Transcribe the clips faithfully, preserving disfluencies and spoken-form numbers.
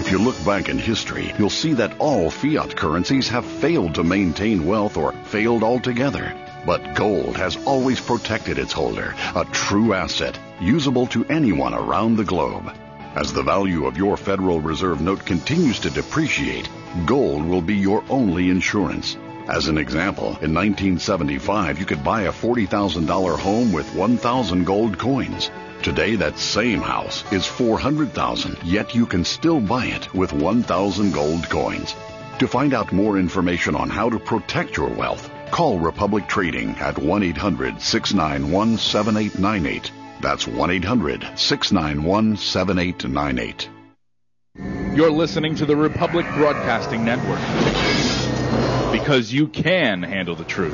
If you look back in history, you'll see that all fiat currencies have failed to maintain wealth or failed altogether. But gold has always protected its holder, a true asset, usable to anyone around the globe. As the value of your Federal Reserve note continues to depreciate, gold will be your only insurance. As an example, in nineteen seventy-five, you could buy a forty thousand dollars home with one thousand gold coins. Today, that same house is four hundred thousand dollars, yet you can still buy it with one thousand gold coins. To find out more information on how to protect your wealth, call Republic Trading at one eight hundred, six nine one, seven eight nine eight. That's one eight hundred, six nine one, seven eight nine eight. You're listening to the Republic Broadcasting Network, because you can handle the truth.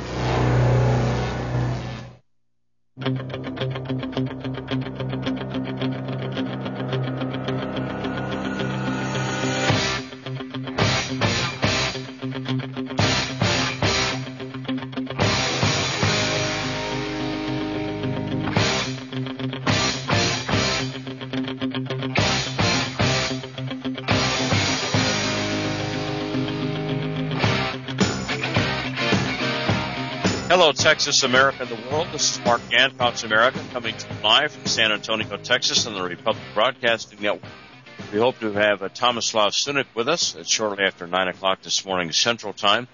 Hello, Texas, America, and the world. This is Mark Gant, Cox America, coming to you live from San Antonio, Texas, on the Republic Broadcasting Network. We hope to have uh, Tomislav Sunic with us at shortly after nine o'clock this morning Central Time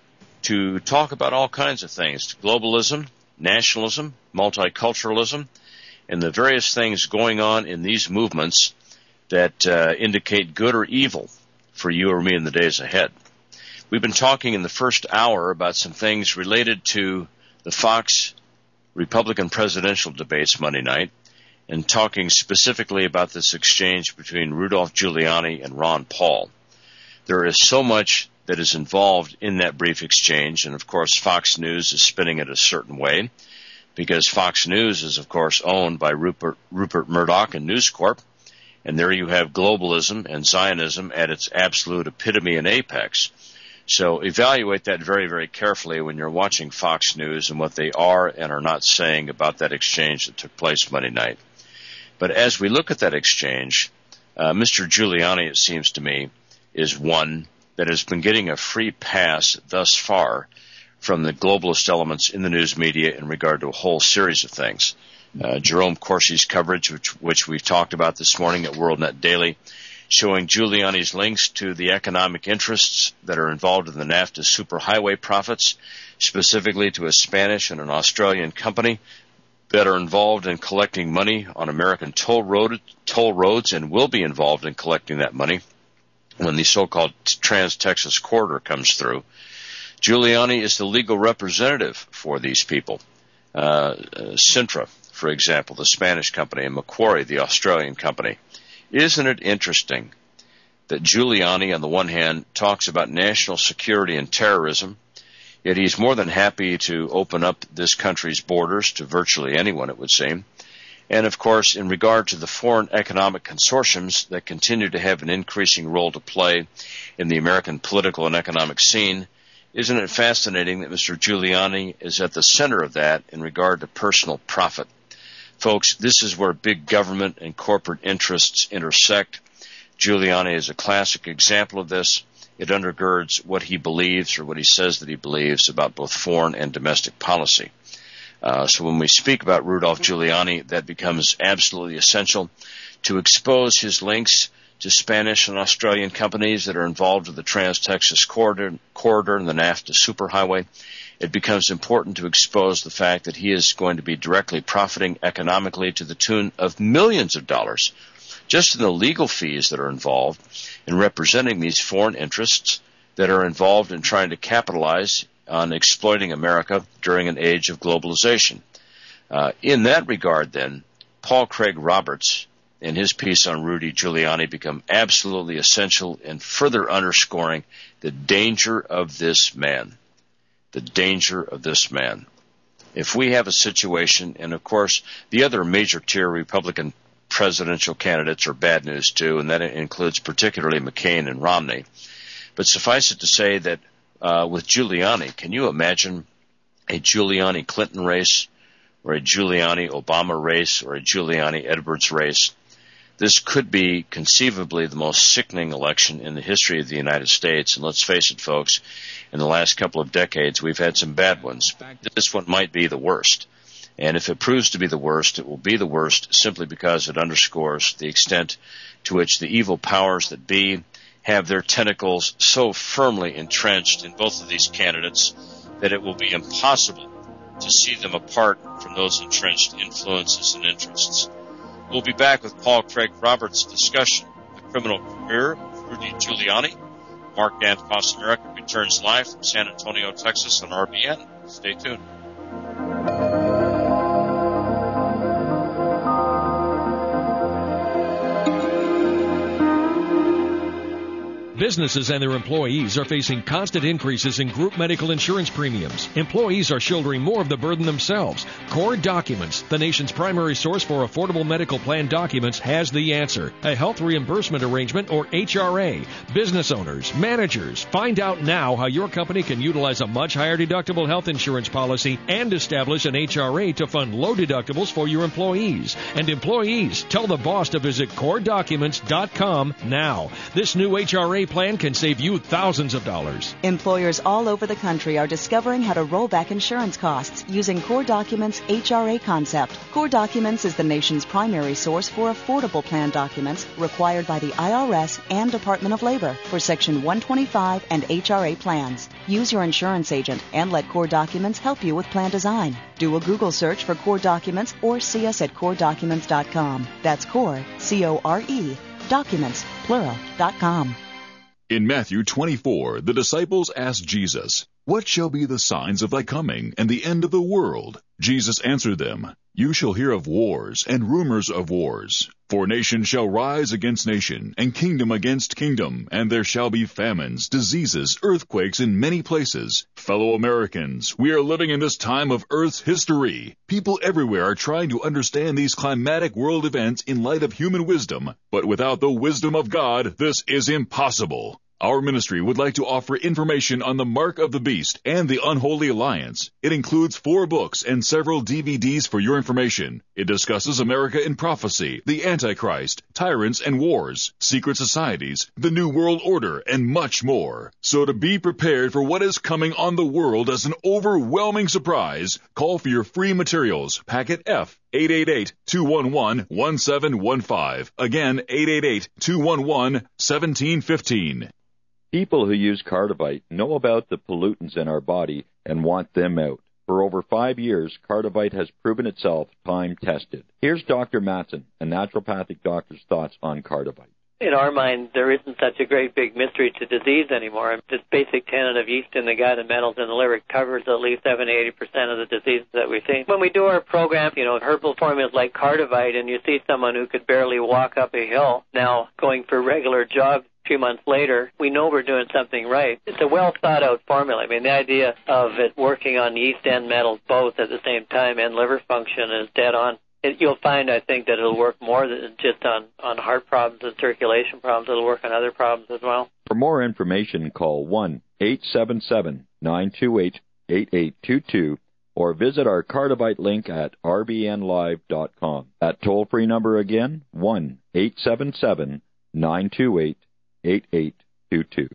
to talk about all kinds of things, globalism, nationalism, multiculturalism, and the various things going on in these movements that uh, indicate good or evil for you or me in the days ahead. We've been talking in the first hour about some things related to the Fox Republican presidential debates Monday night, and talking specifically about this exchange between Rudolph Giuliani and Ron Paul. There is so much that is involved in that brief exchange, and of course Fox News is spinning it a certain way, because Fox News is of course owned by Rupert, Rupert Murdoch and News Corp, and there you have globalism and Zionism at its absolute epitome and apex. So evaluate that very, very carefully when you're watching Fox News and what they are and are not saying about that exchange that took place Monday night. But as we look at that exchange, uh, Mister Giuliani, it seems to me, is one that has been getting a free pass thus far from the globalist elements in the news media in regard to a whole series of things. Uh, Jerome Corsi's coverage, which, which we've talked about this morning at WorldNet Daily, showing Giuliani's links to the economic interests that are involved in the NAFTA superhighway profits, specifically to a Spanish and an Australian company that are involved in collecting money on American toll road, toll roads and will be involved in collecting that money when the so-called Trans-Texas Corridor comes through. Giuliani is the legal representative for these people. Uh, uh, Sintra, for example, the Spanish company, and Macquarie, the Australian company. Isn't it interesting that Giuliani, on the one hand, talks about national security and terrorism, yet he's more than happy to open up this country's borders to virtually anyone, it would seem. And, of course, in regard to the foreign economic consortiums that continue to have an increasing role to play in the American political and economic scene, isn't it fascinating that Mister Giuliani is at the center of that in regard to personal profit? Folks, this is where big government and corporate interests intersect. Giuliani is a classic example of this. It undergirds what he believes or what he says that he believes about both foreign and domestic policy. Uh, so when we speak about Rudolph Giuliani, that becomes absolutely essential to expose his links to Spanish and Australian companies that are involved with the Trans-Texas Corridor, corridor and the NAFTA superhighway. It becomes important to expose the fact that he is going to be directly profiting economically to the tune of millions of dollars, just in the legal fees that are involved in representing these foreign interests that are involved in trying to capitalize on exploiting America during an age of globalization. Uh, in that regard, then, Paul Craig Roberts, in his piece on Rudy Giuliani, become absolutely essential in further underscoring the danger of this man. The danger of this man. If we have a situation, and of course the other major tier Republican presidential candidates are bad news too, and that includes particularly McCain and Romney. But suffice it to say that uh, with Giuliani, can you imagine a Giuliani-Clinton race or a Giuliani-Obama race or a Giuliani-Edwards race? this could be conceivably the most sickening election in the history of the United States. And let's face it, folks, in the last couple of decades, we've had some bad ones. This one might be the worst. And if it proves to be the worst, it will be the worst simply because it underscores the extent to which the evil powers that be have their tentacles so firmly entrenched in both of these candidates that it will be impossible to see them apart from those entrenched influences and interests. We'll be back with Paul Craig Roberts' discussion of the criminal career of Rudy Giuliani. Mark Danfoss America returns live from San Antonio, Texas on R B N. Stay tuned. Businesses and their employees are facing constant increases in group medical insurance premiums. Employees are shouldering more of the burden themselves. Core Documents, the nation's primary source for affordable medical plan documents, has the answer. A health reimbursement arrangement, or H R A. Business owners, managers, find out now how your company can utilize a much higher deductible health insurance policy and establish an H R A to fund low deductibles for your employees. And employees, tell the boss to visit core documents dot com now. This new H R A plan can save you thousands of dollars. Employers all over the country are discovering how to roll back insurance costs using Core Documents' H R A concept. Core Documents is the nation's primary source for affordable plan documents required by the I R S and Department of Labor for Section one twenty-five and H R A plans. Use your insurance agent and let Core Documents help you with plan design. Do a Google search for Core Documents or see us at core documents dot com. That's Core, C O R E, documents, plural, dot com. In Matthew twenty-four, the disciples asked Jesus, "What shall be the signs of thy coming and the end of the world?" Jesus answered them, "You shall hear of wars and rumors of wars. For nation shall rise against nation, and kingdom against kingdom, and there shall be famines, diseases, earthquakes in many places." Fellow Americans, we are living in this time of Earth's history. People everywhere are trying to understand these climatic world events in light of human wisdom, but without the wisdom of God, this is impossible. Our ministry would like to offer information on the Mark of the Beast and the Unholy Alliance. It includes four books and several D V Ds for your information. It discusses America in prophecy, the Antichrist, tyrants and wars, secret societies, the New World Order, and much more. So to be prepared for what is coming on the world as an overwhelming surprise, call for your free materials, packet F, eight eight eight, two one one, one seven one five. Again, eight eight eight, two one one, one seven one five. People who use Cardivite know about the pollutants in our body and want them out. For over five years, Cardivite has proven itself time-tested. Here's Doctor Matson, a naturopathic doctor's thoughts on Cardivite. In our mind, there isn't such a great big mystery to disease anymore. This basic tenet of yeast in the gut and metals in the liver covers at least seventy to eighty percent of the diseases that we see. When we do our program, you know, herbal formulas like Cardivite, and you see someone who could barely walk up a hill now going for regular jogs a few months later, we know we're doing something right. It's a well-thought-out formula. I mean, the idea of it working on yeast and metals both at the same time and liver function is dead on. It, you'll find, I think, that it'll work more than just on, on heart problems and circulation problems. It'll work on other problems as well. For more information, call one eight seven seven, nine two eight, eight eight two two or visit our Cardivite link at r b n live dot com. That toll-free number again, one eight seven seven, nine two eight, eight eight two two.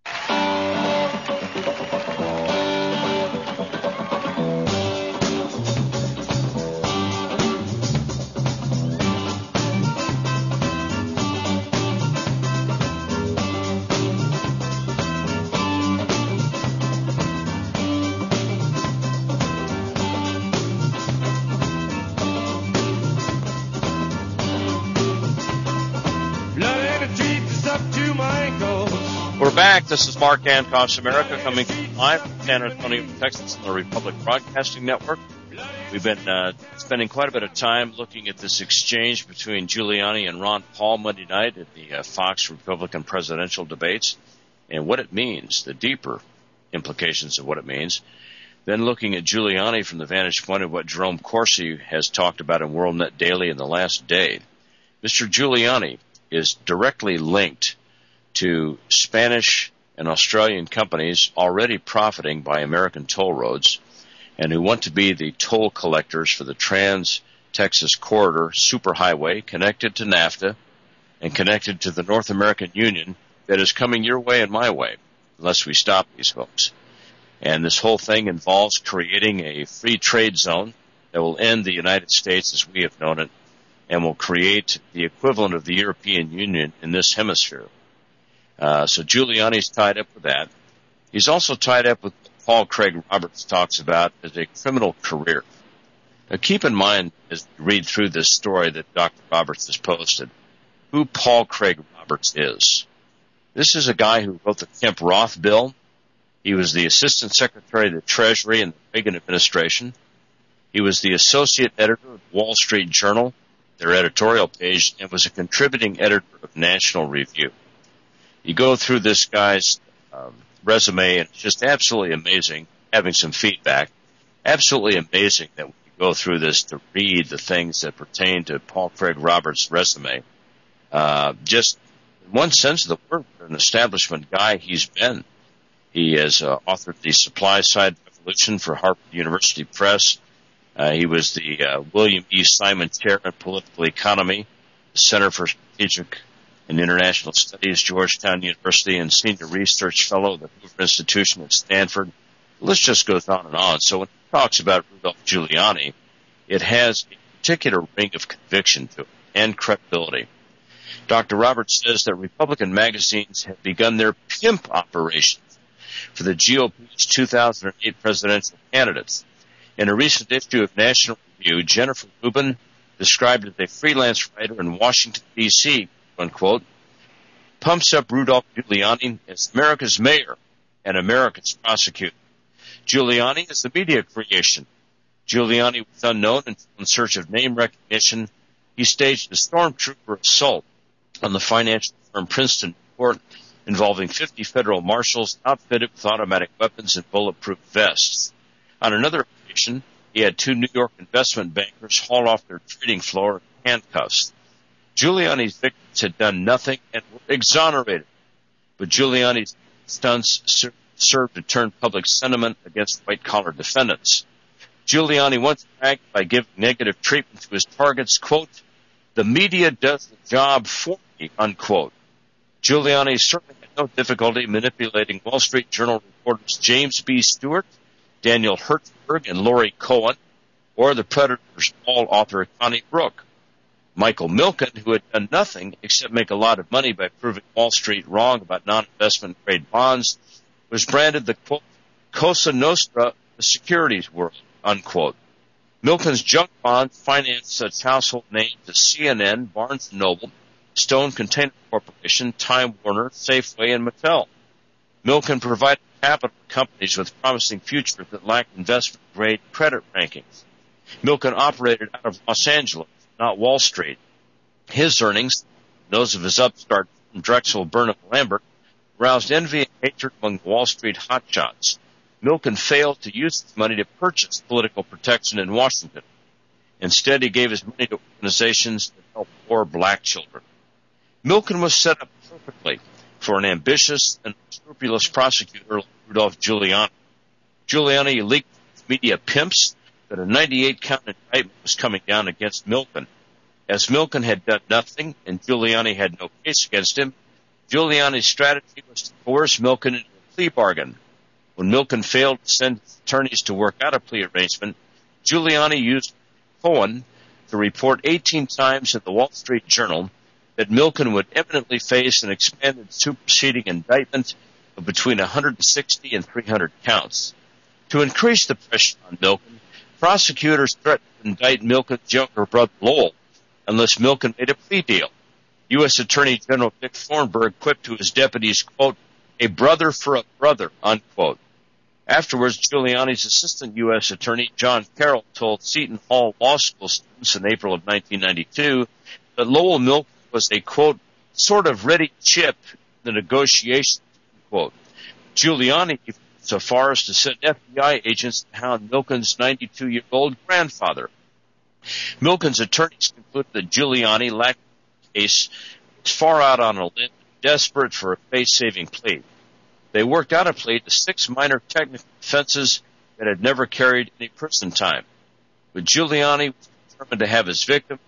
We're back. This is Mark Danfoss America coming live from San Antonio, Texas on the Republic Broadcasting Network. We've been uh, spending quite a bit of time looking at this exchange between Giuliani and Ron Paul Monday night at the uh, Fox Republican presidential debates and what it means, the deeper implications of what it means. Then looking at Giuliani from the vantage point of what Jerome Corsi has talked about in WorldNet Daily in the last day. Mister Giuliani is directly linked to Spanish and Australian companies already profiting by American toll roads and who want to be the toll collectors for the Trans-Texas Corridor superhighway connected to NAFTA and connected to the North American Union that is coming your way and my way, unless we stop these folks. And this whole thing involves creating a free trade zone that will end the United States as we have known it, and will create the equivalent of the European Union in this hemisphere. Uh, so Giuliani's tied up with that. He's also tied up with what Paul Craig Roberts talks about as a criminal career. Now keep in mind, as you read through this story that Doctor Roberts has posted, who Paul Craig Roberts is. This is a guy who wrote the Kemp-Roth bill. He was the Assistant Secretary of the Treasury in the Reagan administration. He was the Associate Editor of Wall Street Journal, their editorial page, and was a contributing editor of National Review. You go through this guy's um, resume, and it's just absolutely amazing, having some feedback. Absolutely amazing that we go through this to read the things that pertain to Paul Craig Roberts' resume. Uh, just in one sense of the word, an establishment guy he's been. He has uh, authored the Supply Side Revolution for Harvard University Press. Uh, he was the uh, William E. Simon Chair in Political Economy, the Center for Strategic and International Studies, Georgetown University, and Senior Research Fellow of the Hoover Institution at Stanford. The list just goes on and on. So when he talks about Rudolph Giuliani, it has a particular ring of conviction to it and credibility. Doctor Roberts says that Republican magazines have begun their pimp operations for the G O P's two thousand eight presidential candidates. In a recent issue of National Review, Jennifer Rubin, described as a freelance writer in Washington, D C, unquote, pumps up Rudolph Giuliani as America's mayor and America's prosecutor. Giuliani is the media creation. Giuliani was unknown until in search of name recognition. He staged a stormtrooper assault on the financial firm Princeton Court involving fifty federal marshals outfitted with automatic weapons and bulletproof vests. On another occasion, he had two New York investment bankers haul off their trading floor in handcuffs. Giuliani's victims had done nothing and were exonerated, but Giuliani's stunts ser- served to turn public sentiment against white-collar defendants. Giuliani once bragged by giving negative treatment to his targets, quote, "The media does the job for me," unquote. Giuliani certainly had no difficulty manipulating Wall Street Journal reporters James B. Stewart, Daniel Hertzberg, and Laurie Cohen, or the Predator's Paul author Connie Brook. Michael Milken, who had done nothing except make a lot of money by proving Wall Street wrong about non-investment grade bonds, was branded the, quote, Cosa Nostra of the securities world, unquote. Milken's junk bonds financed such household names as C N N, Barnes and Noble, Stone Container Corporation, Time Warner, Safeway, and Mattel. Milken provided capital to companies with promising futures that lacked investment-grade credit rankings. Milken operated out of Los Angeles, not Wall Street. His earnings, those of his upstart Drexel Burnham Lambert, roused envy and hatred among Wall Street hotshots. Milken failed to use his money to purchase political protection in Washington. Instead, he gave his money to organizations that help poor black children. Milken was set up perfectly for an ambitious and scrupulous prosecutor like Rudolph Giuliani. Giuliani leaked to media pimps that a ninety-eight count indictment was coming down against Milken. As Milken had done nothing and Giuliani had no case against him, Giuliani's strategy was to coerce Milken into a plea bargain. When Milken failed to send his attorneys to work out a plea arrangement, Giuliani used Cohen to report eighteen times in the Wall Street Journal that Milken would imminently face an expanded superseding indictment of between one hundred sixty and three hundred counts. To increase the pressure on Milken, prosecutors threatened to indict Milken's younger brother Lowell unless Milken made a plea deal. U S Attorney General Dick Thornburg quipped to his deputies, quote, "A brother for a brother," unquote. Afterwards, Giuliani's assistant U S Attorney John Carroll told Seton Hall Law School students in April of nineteen ninety-two that Lowell Milken was a, quote, sort of ready chip in the negotiations, unquote. Giuliani went so far as to send F B I agents to hound Milken's ninety-two-year-old grandfather. Milken's attorneys concluded that Giuliani lacked a case, was far out on a limb, desperate for a face-saving plea. They worked out a plea to six minor technical offenses that had never carried any prison time. But Giuliani was determined to have his victim,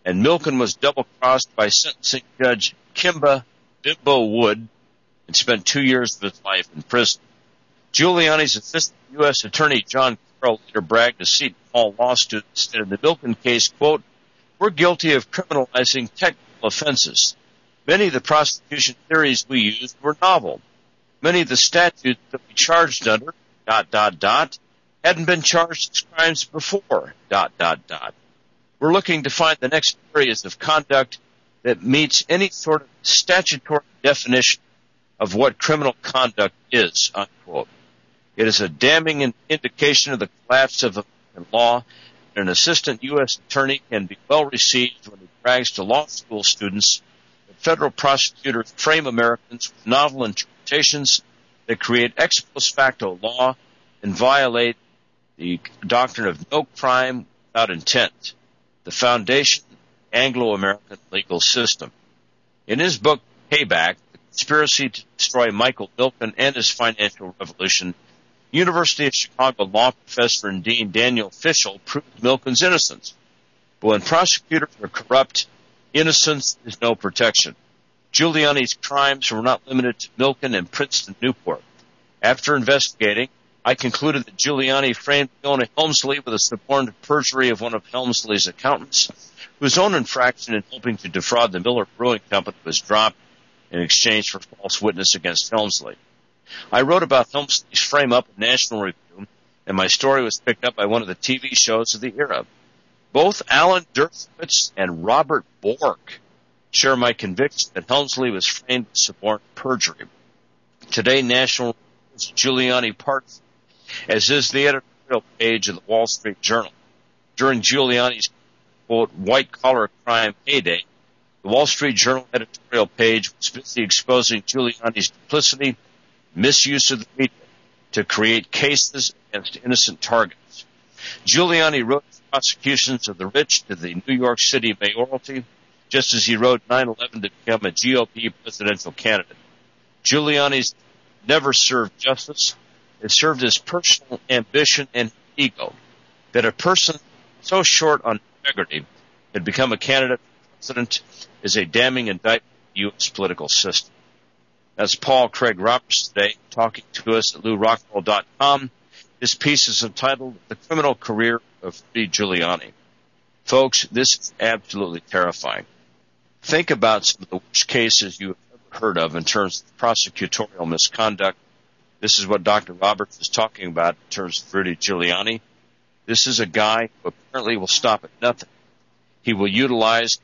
and Milken was double-crossed by sentencing Judge Kimba Bimbo Wood and spent two years of his life in prison. Giuliani's assistant U S Attorney John Carroll later bragged to Seton Hall law students that in the Milken case, quote, "We're guilty of criminalizing technical offenses. Many of the prosecution theories we used were novel. Many of the statutes that we charged under, dot, dot, dot, hadn't been charged as crimes before, dot, dot, dot. We're looking to find the next areas of conduct that meets any sort of statutory definition of what criminal conduct is," unquote. It is a damning indication of the collapse of American law. An assistant U S attorney can be well received when he brags to law school students that federal prosecutors frame Americans with novel interpretations that create ex post facto law and violate the doctrine of no crime without intent, the foundation of the Anglo-American legal system. In his book, Payback, The Conspiracy to Destroy Michael Milken and His Financial Revolution, University of Chicago law professor and dean Daniel Fishel proved Milken's innocence. But when prosecutors are corrupt, innocence is no protection. Giuliani's crimes were not limited to Milken and Princeton Newport. After investigating, I concluded that Giuliani framed Fiona Helmsley with a suborned perjury of one of Helmsley's accountants, whose own infraction in helping to defraud the Miller Brewing Company was dropped in exchange for false witness against Helmsley. I wrote about Helmsley's frame-up in National Review, and my story was picked up by one of the T V shows of the era. Both Alan Dershowitz and Robert Bork share my conviction that Helmsley was framed with suborned perjury. Today, National Review's Giuliani parts, as is the editorial page of the Wall Street Journal. During Giuliani's, quote, white-collar crime heyday, the Wall Street Journal editorial page was busy exposing Giuliani's duplicity, misuse of the media to create cases against innocent targets. Giuliani wrote prosecutions of the rich to the New York City mayoralty, just as he wrote nine eleven to become a G O P presidential candidate. Giuliani's never served justice. It served his personal ambition and ego. That a person so short on integrity had become a candidate for president is a damning indictment of the U S political system. That's Paul Craig Roberts today, talking to us at Lou Rockwell dot com. His piece is entitled The Criminal Career of Rudy Giuliani. Folks, this is absolutely terrifying. Think about some of the worst cases you have ever heard of in terms of prosecutorial misconduct. This is what Doctor Roberts is talking about in terms of Rudy Giuliani. This is a guy who apparently will stop at nothing. He will utilize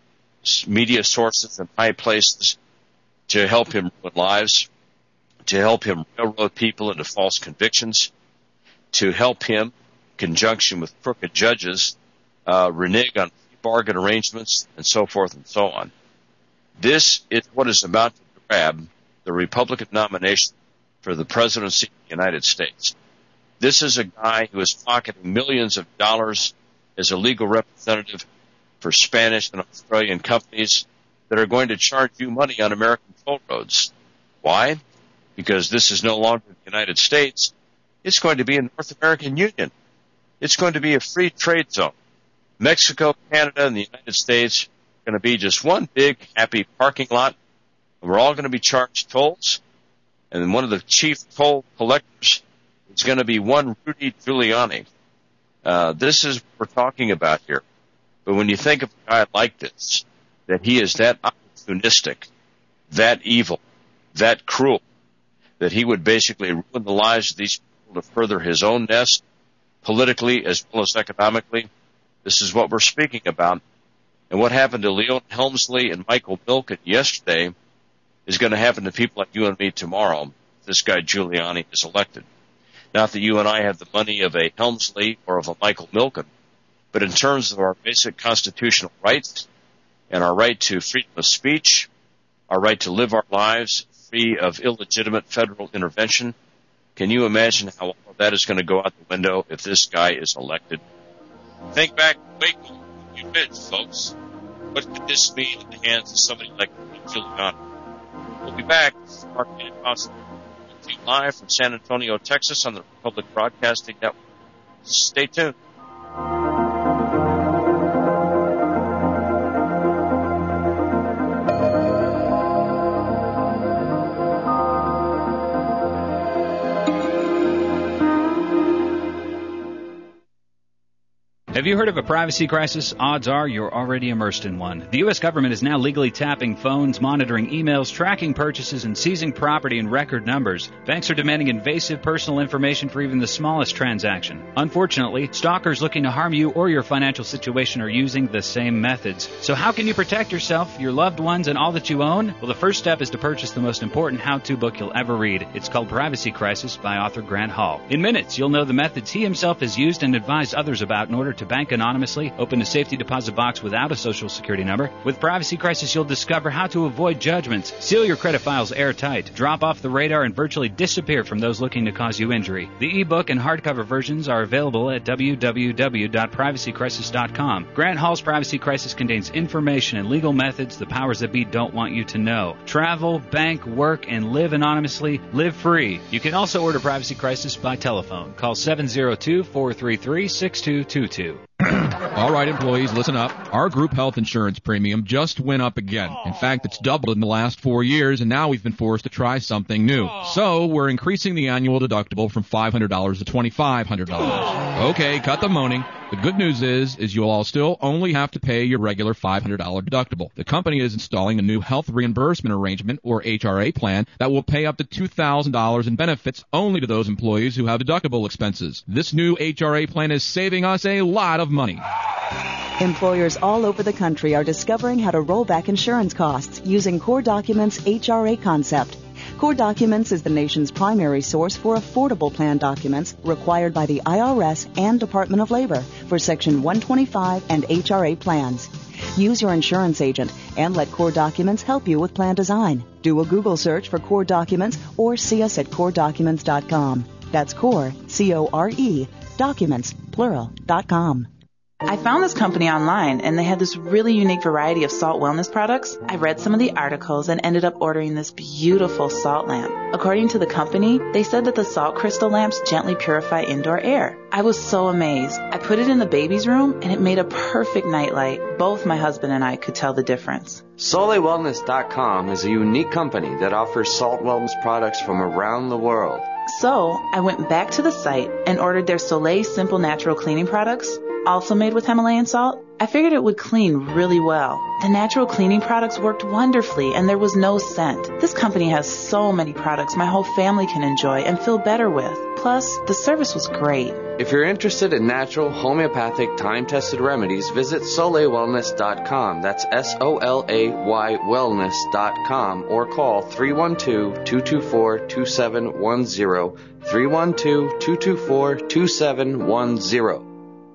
media sources in high places to help him ruin lives, to help him railroad people into false convictions, to help him, in conjunction with crooked judges, uh, renege on bargain arrangements, and so forth and so on. This is what is about to grab the Republican nomination for the presidency of the United States. This is a guy who is pocketing millions of dollars as a legal representative for Spanish and Australian companies that are going to charge you money on American toll roads. Why? Because this is no longer the United States. It's going to be a North American Union. It's going to be a free trade zone. Mexico, Canada, and the United States are going to be just one big, happy parking lot. And we're all going to be charged tolls. And then one of the chief toll collectors is going to be one Rudy Giuliani. Uh, this is what we're talking about here. But when you think of a guy like this, that he is that opportunistic, that evil, that cruel, that he would basically ruin the lives of these people to further his own nest, politically as well as economically, this is what we're speaking about. And what happened to Leon Helmsley and Michael Milken yesterday is going to happen to people like you and me tomorrow if this guy Giuliani is elected. Not that you and I have the money of a Helmsley or of a Michael Milken, but in terms of our basic constitutional rights and our right to freedom of speech, our right to live our lives free of illegitimate federal intervention, can you imagine how all of that is going to go out the window if this guy is elected? Think back, wait a few minutes, folks. What could this mean in the hands of somebody like Giuliani? We'll be back. Mark Mancosta, live from San Antonio, Texas, on the Republic Broadcasting Network. Stay tuned. Have you heard of a privacy crisis? Odds are you're already immersed in one. The U S government is now legally tapping phones, monitoring emails, tracking purchases, and seizing property in record numbers. Banks are demanding invasive personal information for even the smallest transaction. Unfortunately, stalkers looking to harm you or your financial situation are using the same methods. So how can you protect yourself, your loved ones, and all that you own? Well, the first step is to purchase the most important how-to book you'll ever read. It's called Privacy Crisis by author Grant Hall. In minutes, you'll know the methods he himself has used and advised others about in order to bank anonymously, open a safety deposit box without a social security number. With Privacy Crisis, you'll discover how to avoid judgments, seal your credit files airtight, drop off the radar, and virtually disappear from those looking to cause you injury. The ebook and hardcover versions are available at w w w dot privacy crisis dot com. Grant Hall's Privacy Crisis contains information and legal methods the powers that be don't want you to know. Travel, bank, work, and live anonymously. Live free. You can also order Privacy Crisis by telephone. Call seven zero two, four three three, six two two two. All right, employees, listen up. Our group health insurance premium just went up again. In fact, it's doubled in the last four years, and now we've been forced to try something new. So we're increasing the annual deductible from five hundred dollars to twenty-five hundred dollars. Okay, cut the moaning. The good news is, is you'll all still only have to pay your regular five hundred dollars deductible. The company is installing a new health reimbursement arrangement, or H R A plan, that will pay up to two thousand dollars in benefits only to those employees who have deductible expenses. This new H R A plan is saving us a lot of money. Employers all over the country are discovering how to roll back insurance costs using Core Documents' H R A concept. Core Documents is the nation's primary source for affordable plan documents required by the I R S and Department of Labor for Section one twenty-five and H R A plans. Use your insurance agent and let Core Documents help you with plan design. Do a Google search for Core Documents or see us at core documents dot com. That's Core, C O R E, documents, plural, dot com. I found this company online, and they had this really unique variety of salt wellness products. I read some of the articles and ended up ordering this beautiful salt lamp. According to the company, they said that the salt crystal lamps gently purify indoor air. I was so amazed. I put it in the baby's room, and it made a perfect nightlight. Both my husband and I could tell the difference. Soleil Wellness dot com is a unique company that offers salt wellness products from around the world. So, I went back to the site and ordered their Soleil Simple Natural Cleaning products, also made with Himalayan salt. I figured it would clean really well. The natural cleaning products worked wonderfully, and there was no scent. This company has so many products my whole family can enjoy and feel better with. Plus, the service was great. If you're interested in natural, homeopathic, time-tested remedies, visit Soleil Wellness dot com. That's S O L A Y Wellness dot com, or call three one two, two two four, two seven one zero, three one two, two two four, two seven one zero.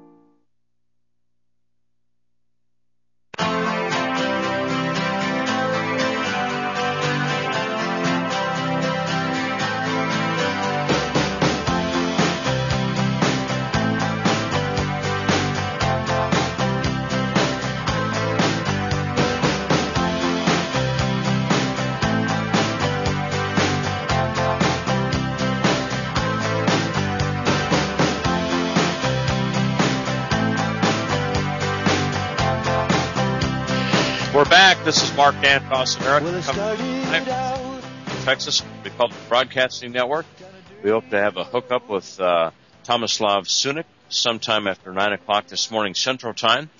We're back. This is Mark Danfoss, America, coming from Texas Republic Broadcasting Network. We hope to have a hookup with uh, Tomislav Sunic sometime after nine o'clock this morning Central Time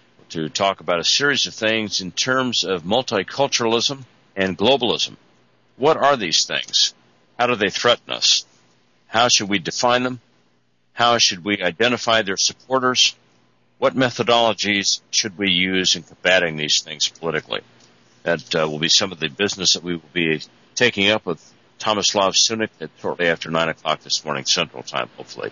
to talk about a series of things in terms of multiculturalism and globalism. What are these things? How do they threaten us? How should we define them? How should we identify their supporters? What methodologies should we use in combating these things politically? That uh, will be some of the business that we will be taking up with Tomislav Sunic at shortly after nine o'clock this morning Central Time, hopefully.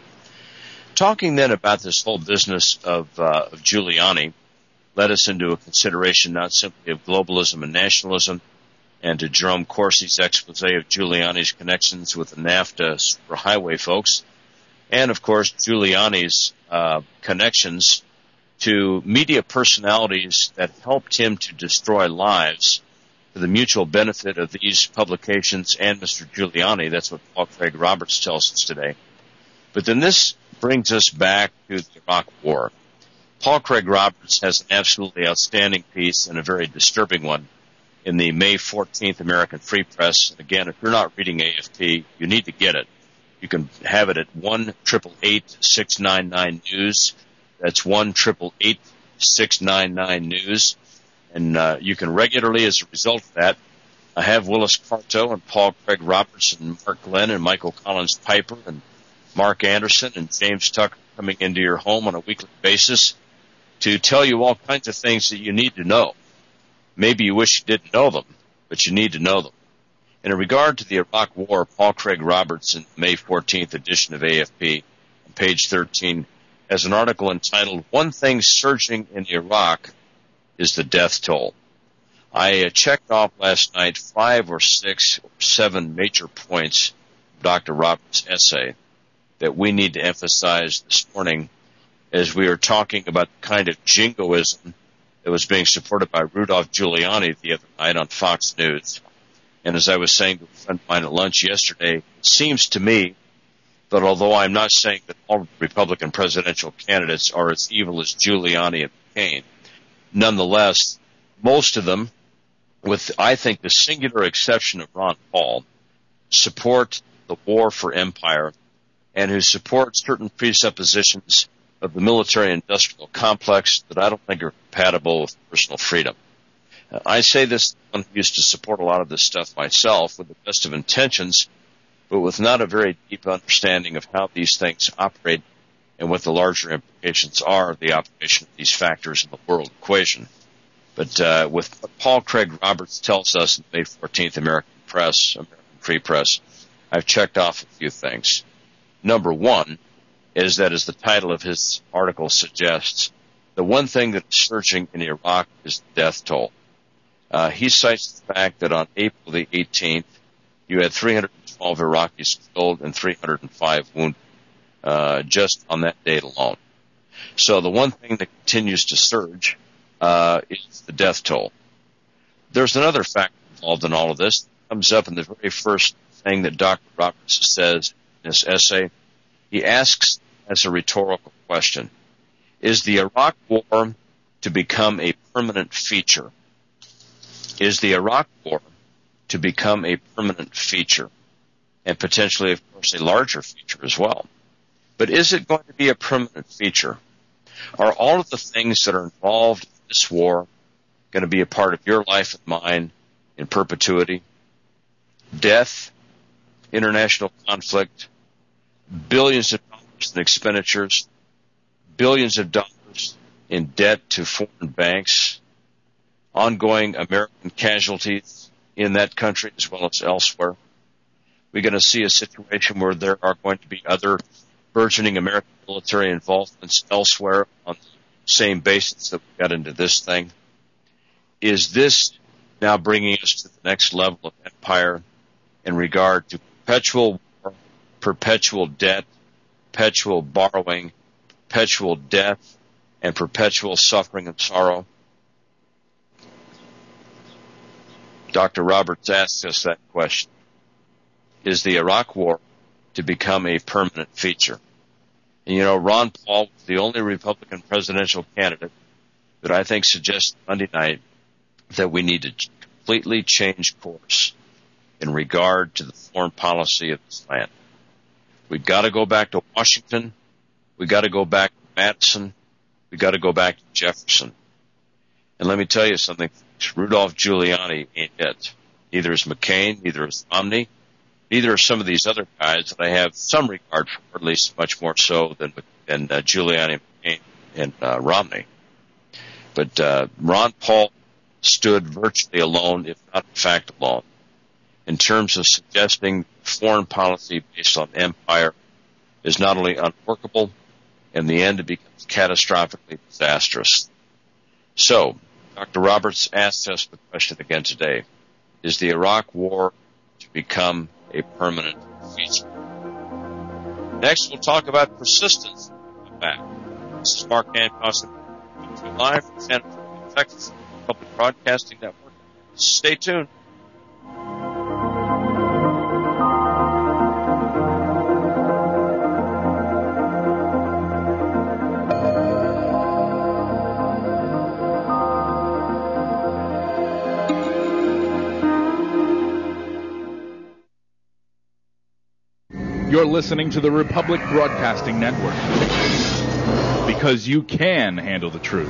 Talking then about this whole business of, uh, of Giuliani led us into a consideration not simply of globalism and nationalism, and to Jerome Corsi's expose of Giuliani's connections with the NAFTA superhighway folks, and, of course, Giuliani's uh, connections to media personalities that helped him to destroy lives for the mutual benefit of these publications and Mister Giuliani. That's what Paul Craig Roberts tells us today. But then this brings us back to the Iraq War. Paul Craig Roberts has an absolutely outstanding piece and a very disturbing one in the May fourteenth American Free Press. Again, if you're not reading A F P, you need to get it. You can have it at one eight eight eight, six nine nine news. That's one eight eight eight, six nine nine, news. And uh, you can regularly, as a result of that, I have Willis Carto and Paul Craig Robertson, Mark Glenn, and Michael Collins Piper, and Mark Anderson and James Tucker coming into your home on a weekly basis to tell you all kinds of things that you need to know. Maybe you wish you didn't know them, but you need to know them. In regard to the Iraq War, Paul Craig Robertson, May fourteenth edition of A F P, on page thirteen, has an article entitled, One Thing Surging in Iraq is the Death Toll. I uh, checked off last night five or six or seven major points of Doctor Roberts' essay that we need to emphasize this morning as we are talking about the kind of jingoism that was being supported by Rudolph Giuliani the other night on Fox News. And as I was saying to a friend of mine at lunch yesterday, it seems to me that although I'm not saying that all Republican presidential candidates are as evil as Giuliani and McCain, nonetheless, most of them, with, I think, the singular exception of Ron Paul, support the war for empire and who support certain presuppositions of the military-industrial complex that I don't think are compatible with personal freedom. Uh, I say this as one who used to support a lot of this stuff myself with the best of intentions, but with not a very deep understanding of how these things operate and what the larger implications are of the operation of these factors in the world equation. But uh, with what Paul Craig Roberts tells us in the May fourteenth American Press, American Free Press, I've checked off a few things. Number one is that, as the title of his article suggests, the one thing that is surging in Iraq is the death toll. Uh, he cites the fact that on April the eighteenth, you had three hundred twelve Iraqis killed and three hundred five wounded, uh, just on that date alone. So the one thing that continues to surge uh, is the death toll. There's another factor involved in all of this that comes up in the very first thing that Doctor Roberts says in his essay. He asks as a rhetorical question, is the Iraq War to become a permanent feature? Is the Iraq War to become a permanent feature? And potentially, of course, a larger feature as well. But is it going to be a permanent feature? Are all of the things that are involved in this war going to be a part of your life and mine in perpetuity? Death, international conflict, billions of dollars in expenditures, billions of dollars in debt to foreign banks, ongoing American casualties in that country as well as elsewhere. We're going to see a situation where there are going to be other burgeoning American military involvements elsewhere on the same basis that we got into this thing. Is this now bringing us to the next level of empire in regard to perpetual war, perpetual debt, perpetual borrowing, perpetual death, and perpetual suffering and sorrow? Doctor Roberts asks us that question. Is the Iraq War to become a permanent feature? And you know, Ron Paul was the only Republican presidential candidate that I think suggested Monday night that we need to completely change course in regard to the foreign policy of this land. We've got to go back to Washington. We've got to go back to Madison. We've got to go back to Jefferson. And let me tell you something. Rudolph Giuliani ain't it. Neither is McCain, neither is Romney, neither are some of these other guys that I have some regard for, at least much more so than, than uh, Giuliani, McCain, and uh, Romney. But uh, Ron Paul stood virtually alone, if not in fact alone, in terms of suggesting foreign policy based on empire is not only unworkable, in the end it becomes catastrophically disastrous. So, Doctor Roberts asks us the question again today. Is the Iraq War to become a permanent feature? Next, we'll talk about persistence. Come back. This is Mark Antos, live from San Antonio, Texas, Public Broadcasting Network. Stay tuned. You're listening to the Republic Broadcasting Network. Because you can handle the truth.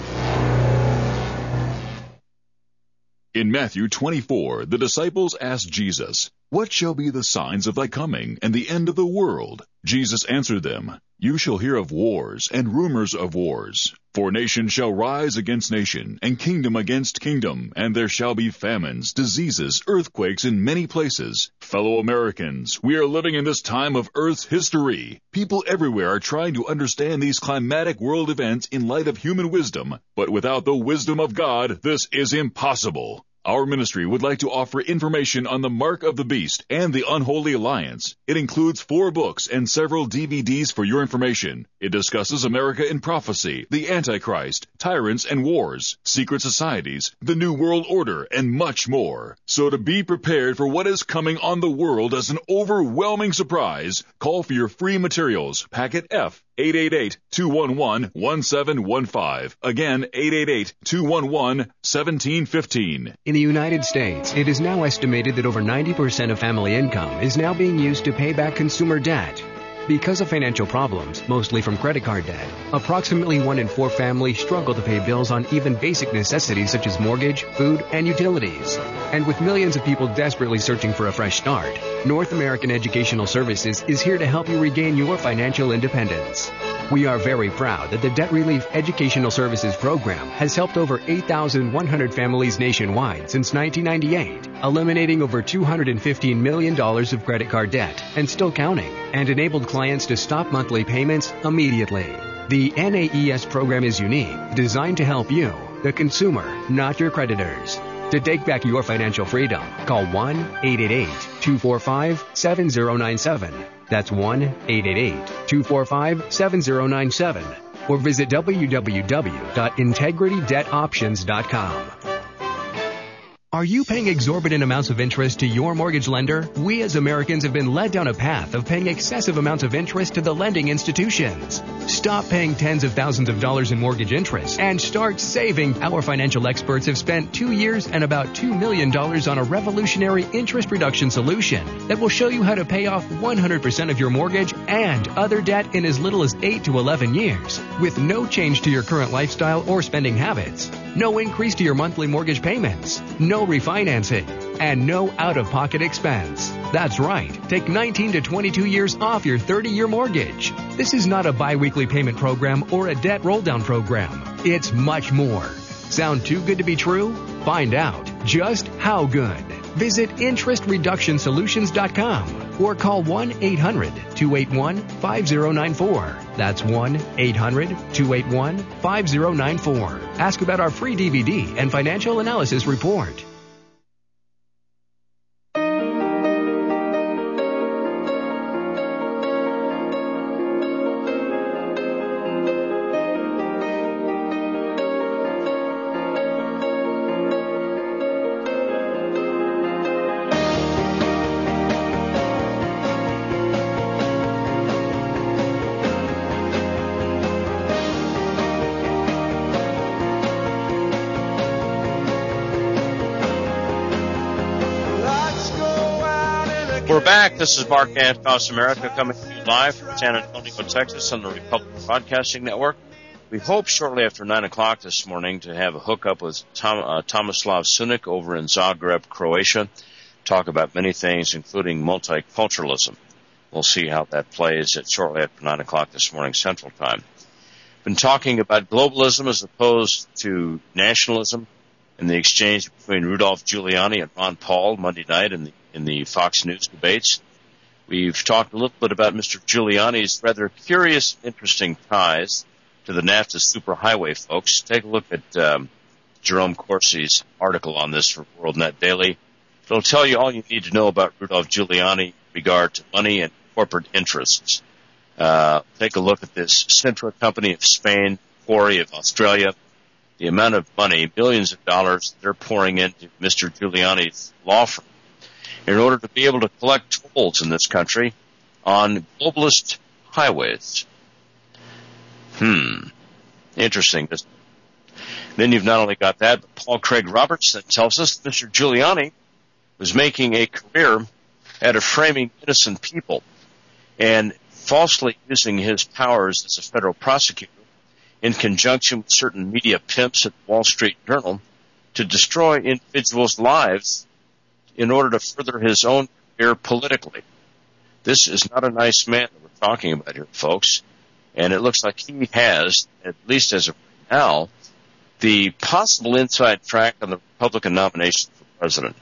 In Matthew twenty-four, the disciples asked Jesus, "What shall be the signs of thy coming and the end of the world?" Jesus answered them, "You shall hear of wars and rumors of wars. For nation shall rise against nation, and kingdom against kingdom, and there shall be famines, diseases, earthquakes in many places. Fellow Americans, we are living in this time of Earth's history. People everywhere are trying to understand these climatic world events in light of human wisdom, but without the wisdom of God, this is impossible. Our ministry would like to offer information on the Mark of the Beast and the Unholy Alliance. It includes four books and several D V Ds for your information. It discusses America in prophecy, the Antichrist, tyrants and wars, secret societies, the New World Order, and much more. So to be prepared for what is coming on the world as an overwhelming surprise, call for your free materials, packet F, eight eight eight, two one one, one seven one five. Again, eight eight eight, two one one, one seven one five. In the United States, it is now estimated that over ninety percent of family income is now being used to pay back consumer debt. Because of financial problems, mostly from credit card debt, approximately one in four families struggle to pay bills on even basic necessities such as mortgage, food, and utilities. And with millions of people desperately searching for a fresh start, North American Educational Services is here to help you regain your financial independence. We are very proud that the Debt Relief Educational Services Program has helped over eight thousand one hundred families nationwide since nineteen ninety-eight, eliminating over two hundred fifteen million dollars of credit card debt and still counting, and enabled clients to stop monthly payments immediately. The N A E S program is unique, designed to help you, the consumer, not your creditors. To take back your financial freedom, call one eight eight eight, two four five, seven zero nine seven. That's one eight eight eight, two four five, seven zero nine seven. Or visit w w w dot integrity debt options dot com. Are you paying exorbitant amounts of interest to your mortgage lender? We as Americans have been led down a path of paying excessive amounts of interest to the lending institutions. Stop paying tens of thousands of dollars in mortgage interest and start saving. Our financial experts have spent two years and about two million dollars on a revolutionary interest reduction solution that will show you how to pay off one hundred percent of your mortgage and other debt in as little as eight to eleven years, with no change to your current lifestyle or spending habits, no increase to your monthly mortgage payments, no refinancing, and no out-of-pocket expense. That's right. Take nineteen to twenty-two years off your thirty-year mortgage. This is not a bi-weekly payment program or a debt roll-down program. It's much more. Sound too good to be true? Find out just how good. Visit interest reduction solutions dot com or call one eight hundred, two eight one, five zero nine four. That's one eight hundred, two eight one, five zero nine four. Ask about our free D V D and financial analysis report. We're back. This is Mark Across America coming to you live from San Antonio, Texas on the Republic Broadcasting Network. We hope shortly after nine o'clock this morning to have a hookup with Tom, uh, Tomislav Sunic over in Zagreb, Croatia. Talk about many things, including multiculturalism. We'll see how that plays at shortly after nine o'clock this morning Central Time. Been talking about globalism as opposed to nationalism and the exchange between Rudolph Giuliani and Ron Paul Monday night in the in the Fox News debates. We've talked a little bit about Mister Giuliani's rather curious, interesting ties to the NAFTA superhighway folks. Take a look at um, Jerome Corsi's article on this for WorldNet Daily. It'll tell you all you need to know about Rudolph Giuliani in regard to money and corporate interests. Uh, take a look at this Sintra company of Spain, Quarry of Australia, the amount of money, millions of dollars they're pouring into Mister Giuliani's law firm in order to be able to collect tolls in this country on globalist highways. Hmm. Interesting. Then you've not only got that, but Paul Craig Robertson tells us that Mister Giuliani was making a career out of framing innocent people and falsely using his powers as a federal prosecutor in conjunction with certain media pimps at the Wall Street Journal, to destroy individuals' lives in order to further his own career politically. This is not a nice man that we're talking about here, folks. And it looks like he has, at least as of right now, the possible inside track on the Republican nomination for president.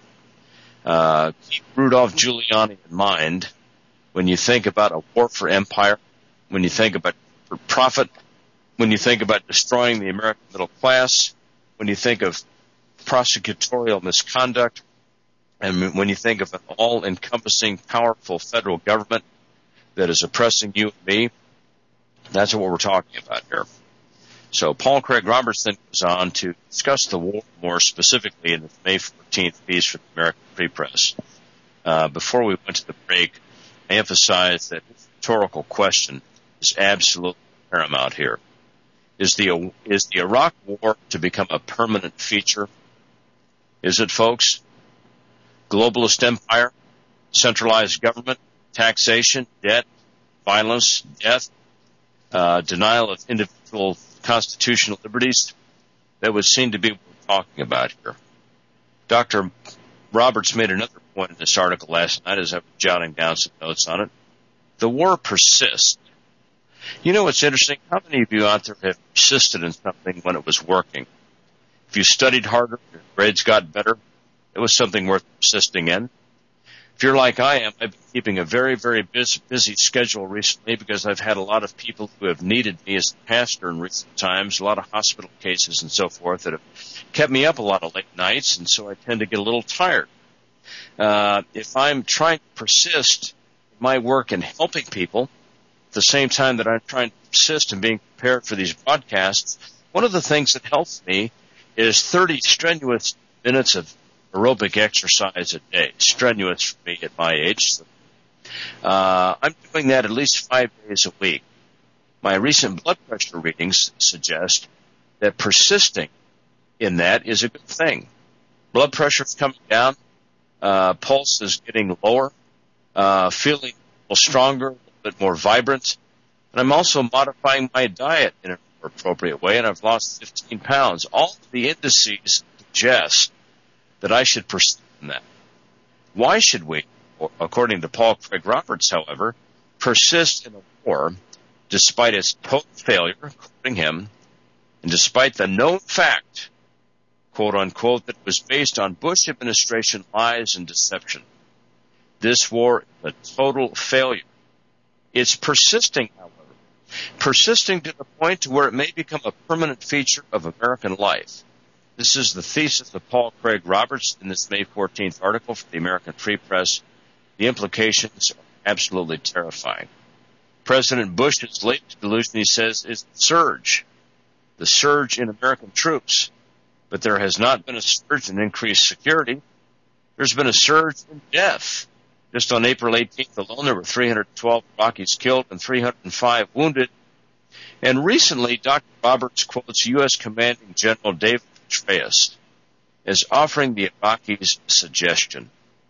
Uh, keep Rudolph Giuliani in mind when you think about a war for empire, when you think about for profit, when you think about destroying the American middle class, when you think of prosecutorial misconduct, and when you think of an all-encompassing, powerful federal government that is oppressing you and me. That's what we're talking about here. So Paul Craig Robertson goes on to discuss the war more specifically in the May fourteenth piece for the American Free Press. Uh, before we went to the break, I emphasized that the rhetorical question is absolutely paramount here. Is the, is the Iraq war to become a permanent feature? Is it, folks? Globalist empire, centralized government, taxation, debt, violence, death, uh, denial of individual constitutional liberties. That would seem to be what we're talking about here. Doctor Roberts made another point in this article last night as I was jotting down some notes on it. The war persists. You know what's interesting? How many of you out there have persisted in something when it was working? If you studied harder, your grades got better, it was something worth persisting in. If you're like I am, I've been keeping a very, very busy, busy schedule recently because I've had a lot of people who have needed me as a pastor in recent times, a lot of hospital cases and so forth that have kept me up a lot of late nights, and so I tend to get a little tired. Uh, if I'm trying to persist in my work in helping people at the same time that I'm trying to persist in being prepared for these broadcasts, one of the things that helps me is thirty strenuous minutes of aerobic exercise a day. Strenuous for me at my age. So, uh, I'm doing that at least five days a week. My recent blood pressure readings suggest that persisting in that is a good thing. Blood pressure is coming down. Uh, pulse is getting lower. Uh, feeling a little stronger, a little bit more vibrant. And I'm also modifying my diet in an appropriate way, and I've lost fifteen pounds. All of the indices suggest that I should persist in that. Why should we, according to Paul Craig Roberts, however, persist in a war despite its total failure, quoting him, and despite the known fact, quote unquote, that it was based on Bush administration lies and deception? This war is a total failure. It's persisting, however, persisting to the point to where it may become a permanent feature of American life. This is the thesis of Paul Craig Roberts in this May fourteenth article for the American Free Press. The implications are absolutely terrifying. President Bush's latest delusion, he says, is the surge, the surge in American troops. But there has not been a surge in increased security. There's been a surge in death. Just on April eighteenth alone, there were three hundred twelve Iraqis killed and three hundred five wounded. And recently, Doctor Roberts quotes U S Commanding General David Petraeus as offering the Iraqis a suggestion.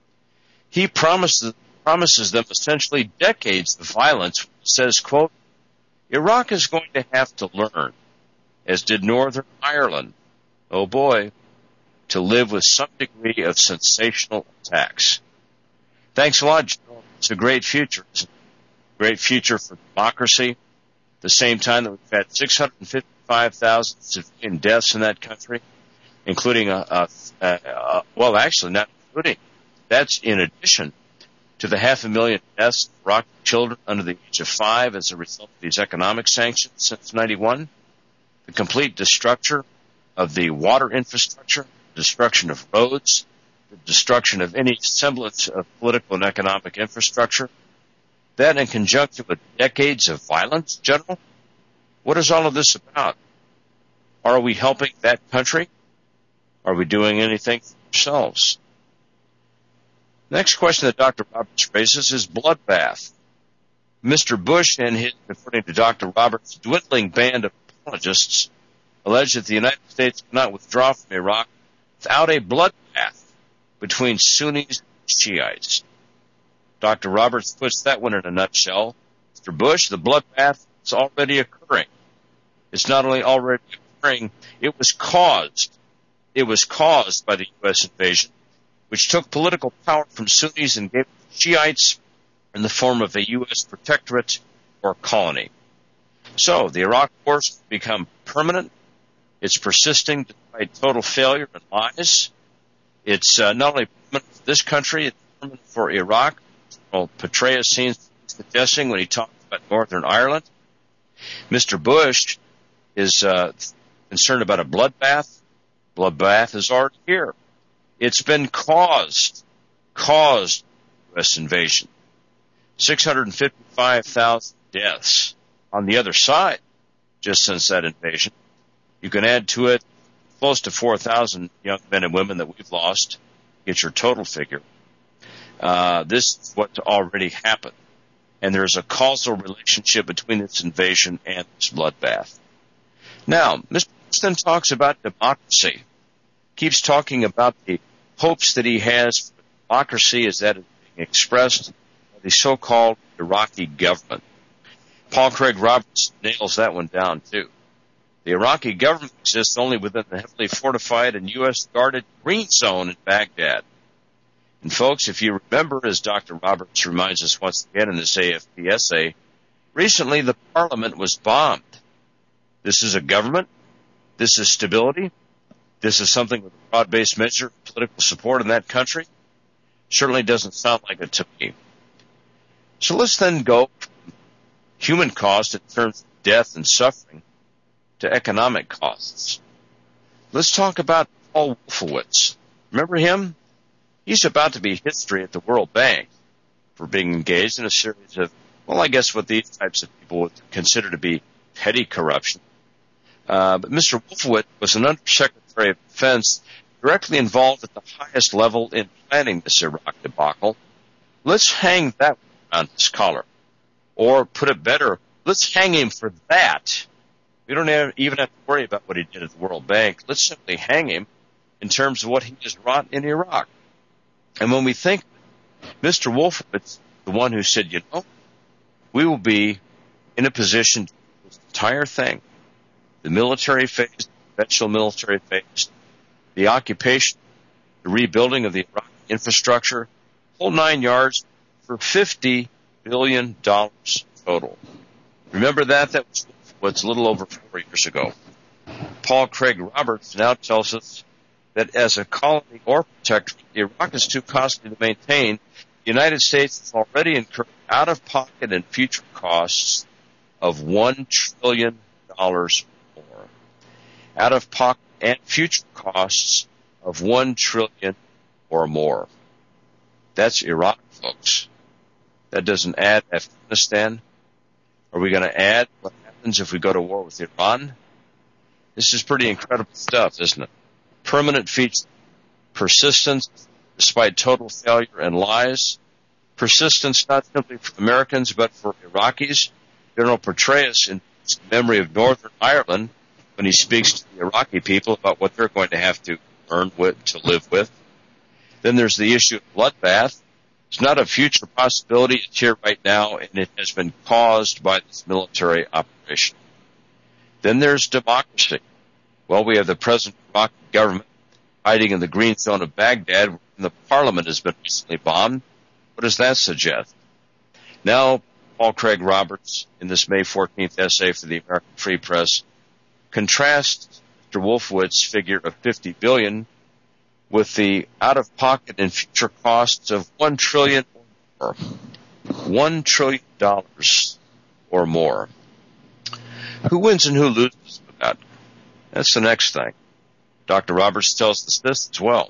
He promises, promises them essentially decades of violence. Says, quote, Iraq is going to have to learn, as did Northern Ireland, oh boy, to live with some degree of sensational attacks. Thanks a lot, General. It's a great future. It's a great future for democracy. At the same time that we've had six hundred fifty-five thousand civilian deaths in that country, including, a, a, a, a, well, actually not including, that's in addition to the half a million deaths of Iraqi children under the age of five as a result of these economic sanctions since ninety-one, the complete destruction of the water infrastructure, destruction of roads, the destruction of any semblance of political and economic infrastructure. That in conjunction with decades of violence, General, what is all of this about? Are we helping that country? Are we doing anything for ourselves? Next question that Doctor Roberts raises is bloodbath. Mister Bush and his, according to Doctor Roberts, dwindling band of apologists allege that the United States cannot withdraw from Iraq without a bloodbath between Sunnis and Shiites. Doctor Roberts puts that one in a nutshell. Mister Bush, the bloodbath is already occurring. is not only already occurring, it was caused. It was caused by the U S invasion, which took political power from Sunnis and gave it to Shiites in the form of a U S protectorate or colony. So the Iraq war has become permanent. It's persisting despite total failure and lies. It's uh, not only permanent for this country, it's permanent for Iraq. Well, Petraeus seems suggesting when he talks about Northern Ireland. Mister Bush is uh, concerned about a bloodbath. Bloodbath is already here. It's been caused, caused U S invasion. six hundred fifty-five thousand deaths on the other side just since that invasion. You can add to it close to four thousand young men and women that we've lost. Get your total figure. Uh, this is what's already happened. And there's a causal relationship between this invasion and this bloodbath. Now, Mister Preston talks about democracy. Keeps talking about the hopes that he has for democracy as that is being expressed by the so-called Iraqi government. Paul Craig Roberts nails that one down, too. The Iraqi government exists only within the heavily fortified and U S-guarded Green Zone in Baghdad. And folks, if you remember, as Doctor Roberts reminds us once again in this A F P essay, recently the parliament was bombed. This is a government. This is stability. This is something with a broad-based measure of political support in that country. Certainly doesn't sound like it to me. So let's then go from human cost in terms of death and suffering to economic costs. Let's talk about Paul Wolfowitz. Remember him? He's about to be history at the World Bank for being engaged in a series of, well, I guess what these types of people would consider to be petty corruption. Uh, but Mister Wolfowitz was an Undersecretary of Defense directly involved at the highest level in planning this Iraq debacle. Let's hang that on his collar. Or, put it better, let's hang him for that. We don't have, even have to worry about what he did at the World Bank. Let's simply hang him in terms of what he has wrought in Iraq. And when we think Mister Wolfowitz, the one who said, you know, we will be in a position to do this entire thing, the military phase, the conventional military phase, the occupation, the rebuilding of the Iraqi infrastructure, whole nine yards for fifty billion dollars total. Remember that? That was what's a little over four years ago. Paul Craig Roberts now tells us that as a colony or protectorate, Iraq is too costly to maintain. The United States has already incurred out-of-pocket and future costs of one trillion dollars more. Out-of-pocket and future costs of one trillion dollars or more. That's Iraq, folks. That doesn't add Afghanistan. Are we going to add what happens if we go to war with Iran? This is pretty incredible stuff, isn't it? Permanent feature, persistence despite total failure and lies. Persistence not simply for Americans but for Iraqis. General Petraeus, in memory of Northern Ireland, when he speaks to the Iraqi people about what they're going to have to earn with, to live with. Then there's the issue of bloodbath. It's not a future possibility. It's here right now, and it has been caused by this military operation. Then there's democracy. Well, we have the present Iraqi government hiding in the green zone of Baghdad, and the parliament has been recently bombed. What does that suggest? Now, Paul Craig Roberts, in this May fourteenth essay for the American Free Press, contrasts Mister Wolfowitz's figure of fifty billion dollars with the out-of-pocket and future costs of one trillion dollars or more. one trillion dollars or more. Who wins and who loses with that? That's the next thing. Doctor Roberts tells us this as well.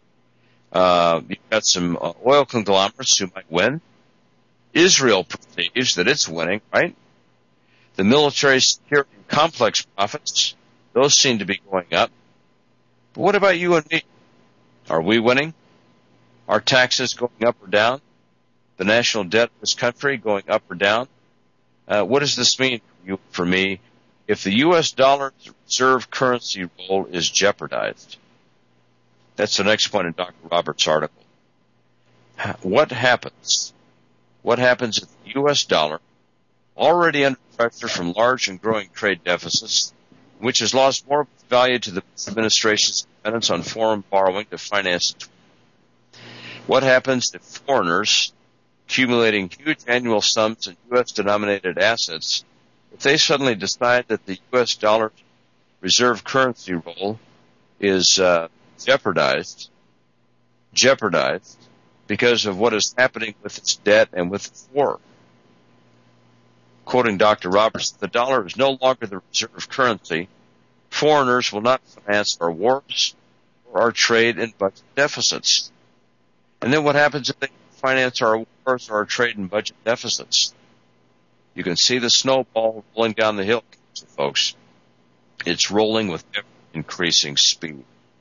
Uh, you've got some uh, oil conglomerates who might win. Israel perceives that it's winning, right? The military security complex profits, those seem to be going up. But what about you and me? Are we winning? Are taxes going up or down? The national debt of this country going up or down? Uh, what does this mean for you, for me, if the U S dollar's reserve currency role is jeopardized? That's the next point in Doctor Roberts' article. What happens? What happens if the U S dollar already under pressure from large and growing trade deficits, which has lost more of its value to the administration's dependence on foreign borrowing to finance it. What happens if foreigners accumulating huge annual sums in U S-denominated assets, if they suddenly decide that the U S dollar reserve currency role is uh, jeopardized, jeopardized because of what is happening with its debt and with its war? Quoting Doctor Roberts, the dollar is no longer the reserve currency. Foreigners will not finance our wars or our trade and budget deficits. And then what happens if they finance our wars or our trade and budget deficits? You can see the snowball rolling down the hill, folks. It's rolling with increasing speed.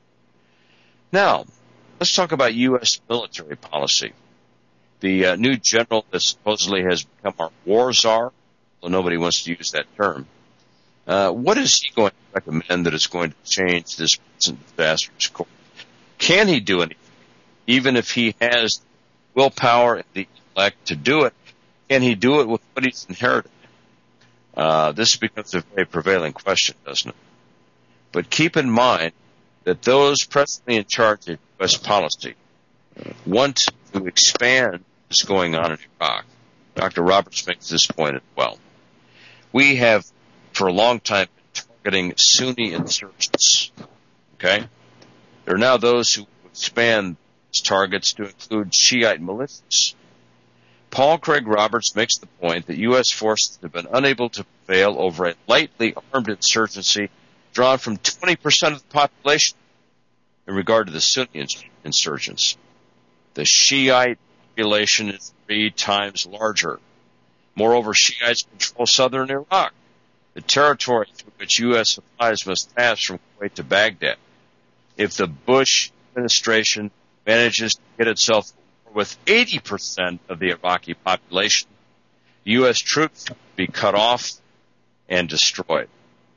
Now, let's talk about U S military policy. The uh, new general that supposedly has become our war czar, well, nobody wants to use that term. Uh, what is he going to recommend that is going to change this present disastrous course? Can he do anything? Even if he has willpower and the intellect to do it, can he do it with what he's inherited? Uh, this becomes a very prevailing question, doesn't it? But keep in mind that those presently in charge of U S policy want to expand what's going on in Iraq. Doctor Roberts makes this point as well. We have, for a long time, been targeting Sunni insurgents. Okay? There are now those who expand targets to include Shiite militias. Paul Craig Roberts makes the point that U S forces have been unable to prevail over a lightly armed insurgency drawn from twenty percent of the population in regard to the Sunni insurgents. The Shiite population is three times larger. Moreover, Shiites control southern Iraq, the territory through which U S supplies must pass from Kuwait to Baghdad. If the Bush administration manages to get itself with eighty percent of the Iraqi population, U S troops will be cut off and destroyed.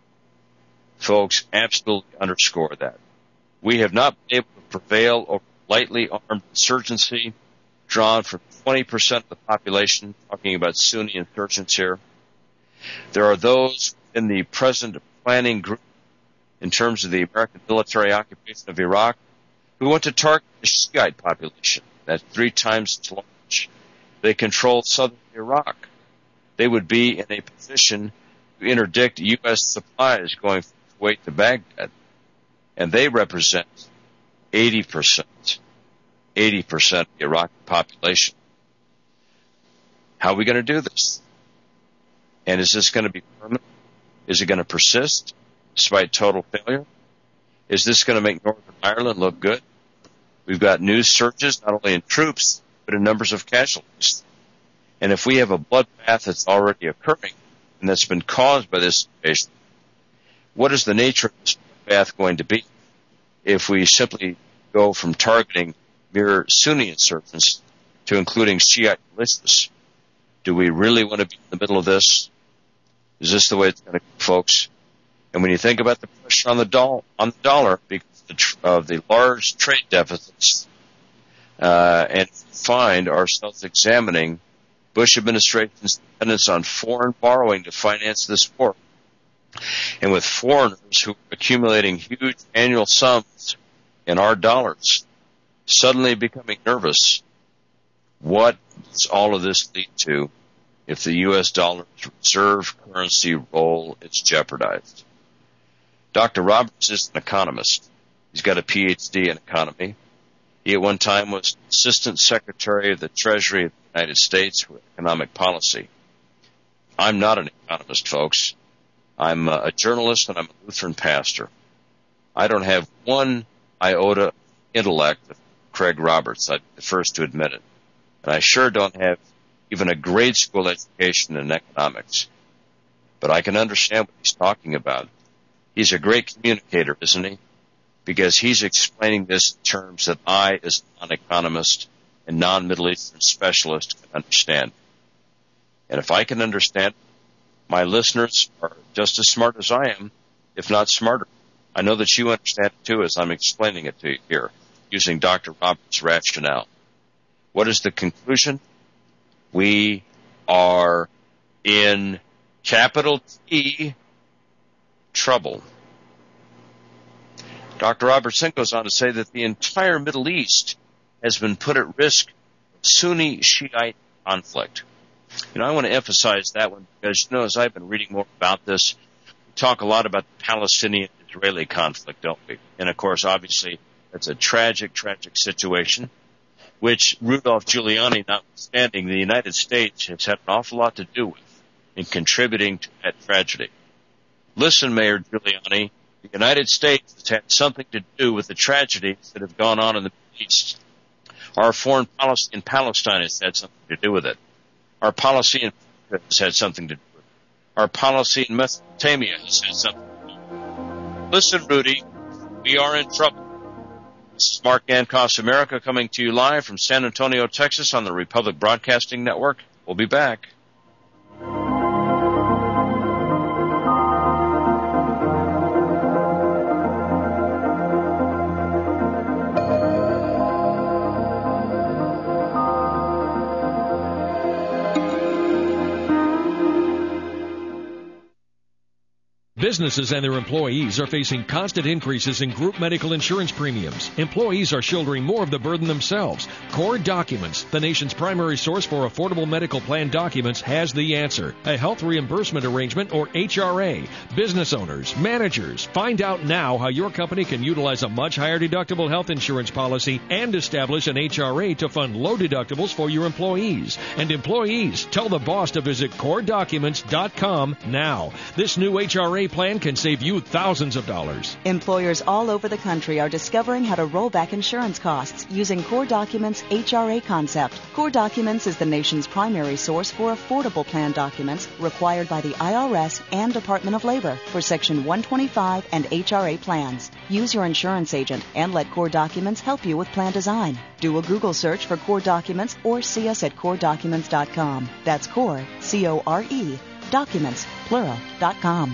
Folks, absolutely underscore that. We have not been able to prevail over lightly armed insurgency drawn from twenty percent of the population, talking about Sunni insurgents here. There are those in the present planning group in terms of the American military occupation of Iraq who want to target the Shiite population. That's three times as large. They control southern Iraq. They would be in a position to interdict U S supplies going from Kuwait to Baghdad. And they represent eighty percent, eighty percent of the Iraqi population. How are we going to do this? And is this going to be permanent? Is it going to persist despite total failure? Is this going to make Northern Ireland look good? We've got new surges, not only in troops, but in numbers of casualties. And if we have a bloodbath that's already occurring, and that's been caused by this invasion, what is the nature of this bloodbath going to be if we simply go from targeting mere Sunni insurgents to including Shiite militias? Do we really want to be in the middle of this? Is this the way it's going to go, folks? And when you think about the pressure on the, doll, on the dollar because of the large trade deficits, uh, and find ourselves examining Bush administration's dependence on foreign borrowing to finance this war, and with foreigners who are accumulating huge annual sums in our dollars suddenly becoming nervous, what does all of this lead to if the U S dollar's reserve currency role is jeopardized? Doctor Roberts is an economist. He's got a P H D in economy. He at one time was Assistant Secretary of the Treasury of the United States for economic policy. I'm not an economist, folks. I'm a journalist and I'm a Lutheran pastor. I don't have one iota of intellect of Craig Roberts. I'm the first to admit it. And I sure don't have even a grade school education in economics. But I can understand what he's talking about. He's a great communicator, isn't he? Because he's explaining this in terms that I, as a non-economist and non-Middle Eastern specialist, can understand. And if I can understand, my listeners are just as smart as I am, if not smarter. I know that you understand it too as I'm explaining it to you here, using Doctor Roberts' rationale. What is the conclusion? We are in capital T, trouble. Doctor Robertson goes on to say that the entire Middle East has been put at risk of Sunni-Shiite conflict. You know, I want to emphasize that one because, you know, as I've been reading more about this, we talk a lot about the Palestinian-Israeli conflict, don't we? And, of course, obviously, that's a tragic, tragic situation, which Rudolph Giuliani notwithstanding, the United States has had an awful lot to do with in contributing to that tragedy. Listen, Mayor Giuliani, the United States has had something to do with the tragedies that have gone on in the Middle East. Our foreign policy in Palestine has had something to do with it. Our policy in Africa has had something to do with it. Our policy in Mesopotamia has had something to do with it. Listen, Rudy, we are in trouble. This is Mark Gankos, America, coming to you live from San Antonio, Texas on the Republic Broadcasting Network. We'll be back. Businesses and their employees are facing constant increases in group medical insurance premiums. Employees are shouldering more of the burden themselves. Core Documents, the nation's primary source for affordable medical plan documents, has the answer. A health reimbursement arrangement, or H R A. Business owners, managers, find out now how your company can utilize a much higher deductible health insurance policy and establish an H R A to fund low deductibles for your employees. And employees, tell the boss to visit core documents dot com now. This new H R A plan can save you thousands of dollars. Employers all over the country are discovering how to roll back insurance costs using Core Documents' H R A concept. Core Documents is the nation's primary source for affordable plan documents required by the I R S and Department of Labor for Section one twenty-five and H R A plans. Use your insurance agent and let Core Documents help you with plan design. Do a Google search for Core Documents or see us at core documents dot com. That's Core, C O R E, documents, plural, dot com.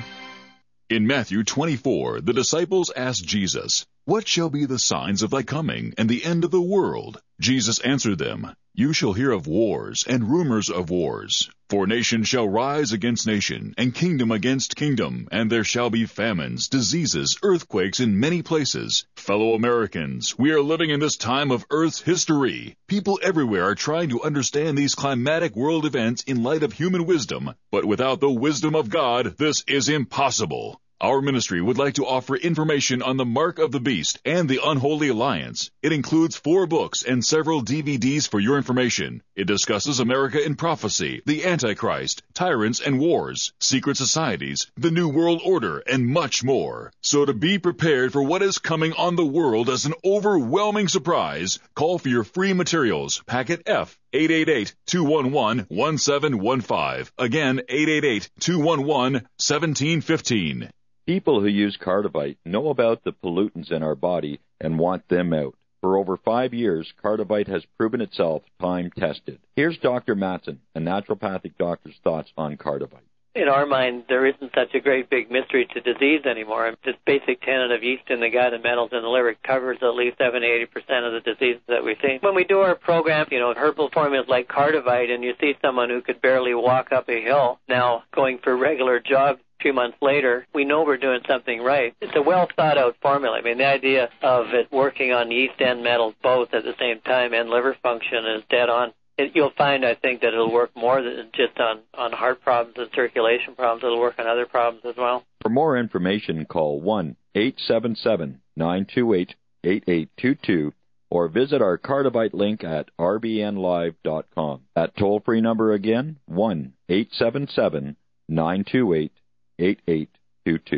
In Matthew twenty-four, the disciples asked Jesus, "What shall be the signs of thy coming and the end of the world?" Jesus answered them, "You shall hear of wars and rumors of wars. For nation shall rise against nation, and kingdom against kingdom, and there shall be famines, diseases, earthquakes in many places." Fellow Americans, we are living in this time of Earth's history. People everywhere are trying to understand these climatic world events in light of human wisdom, but without the wisdom of God, this is impossible. Our ministry would like to offer information on the Mark of the Beast and the Unholy Alliance. It includes four books and several D V Ds for your information. It discusses America in prophecy, the Antichrist, tyrants and wars, secret societies, the New World Order, and much more. So to be prepared for what is coming on the world as an overwhelming surprise, call for your free materials, packet F, eight eight eight, two one one, one seven one five. Again, eight eight eight, two one one, one seven one five. People who use Cardivite know about the pollutants in our body and want them out. For over five years, Cardivite has proven itself time-tested. Here's Doctor Matson, a naturopathic doctor's thoughts on Cardivite. In our mind, there isn't such a great big mystery to disease anymore. This basic tenet of yeast in the gut and metals in the liver covers at least seventy to eighty percent of the diseases that we see. When we do our program, you know, herbal formulas like Cardivite, and you see someone who could barely walk up a hill now going for regular jogs a few months later, we know we're doing something right. It's a well-thought-out formula. I mean, the idea of it working on yeast and metals both at the same time and liver function is dead on. It, you'll find, I think, that it'll work more than just on, on heart problems and circulation problems. It'll work on other problems as well. For more information, call one eight seven seven, nine two eight, eight eight two two or visit our Cardivite link at r b n live dot com. That toll-free number again, one eight seven seven, nine two eight, eight eight two two.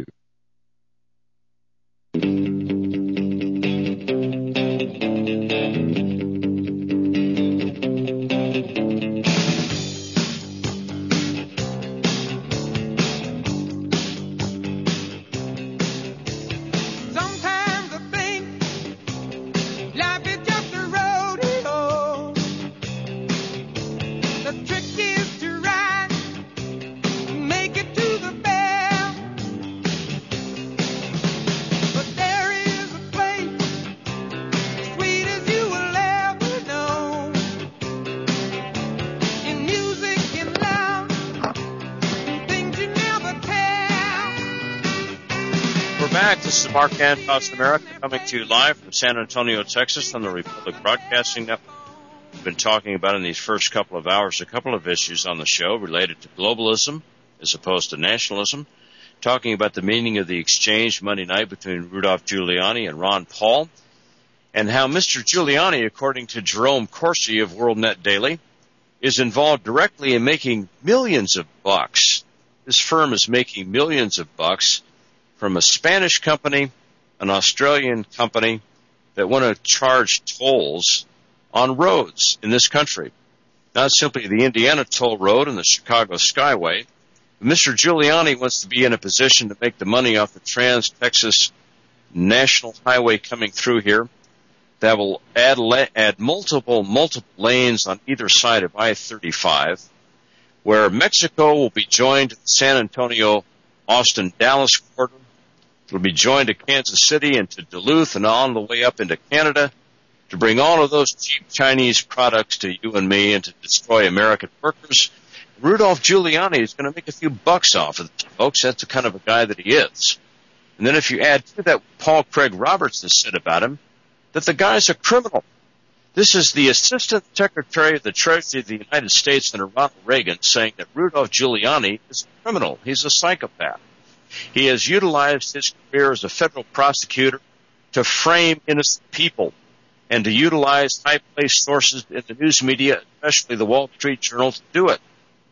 back. This is Mark Danfoss America coming to you live from San Antonio, Texas on the Republic Broadcasting Network. We've been talking about in these first couple of hours a couple of issues on the show related to globalism as opposed to nationalism, talking about the meaning of the exchange Monday night between Rudolph Giuliani and Ron Paul, and how Mister Giuliani, according to Jerome Corsi of WorldNet Daily, is involved directly in making millions of bucks. This firm is making millions of bucks from a Spanish company, an Australian company that want to charge tolls on roads in this country. Not simply the Indiana Toll Road and the Chicago Skyway. Mister Giuliani wants to be in a position to make the money off the Trans-Texas National Highway coming through here that will add, add multiple, multiple lanes on either side of I thirty-five, where Mexico will be joined to the San Antonio, Austin, Dallas corridor. It'll be joined to Kansas City and to Duluth and on the way up into Canada to bring all of those cheap Chinese products to you and me and to destroy American workers. Rudolph Giuliani is going to make a few bucks off of it, folks. That's the kind of a guy that he is. And then if you add to that what Paul Craig Roberts has said about him, that the guy's a criminal. This is the Assistant Secretary of the Treasury of the United States under Ronald Reagan saying that Rudolph Giuliani is a criminal. He's a psychopath. He has utilized his career as a federal prosecutor to frame innocent people and to utilize high-placed sources in the news media, especially the Wall Street Journal, to do it.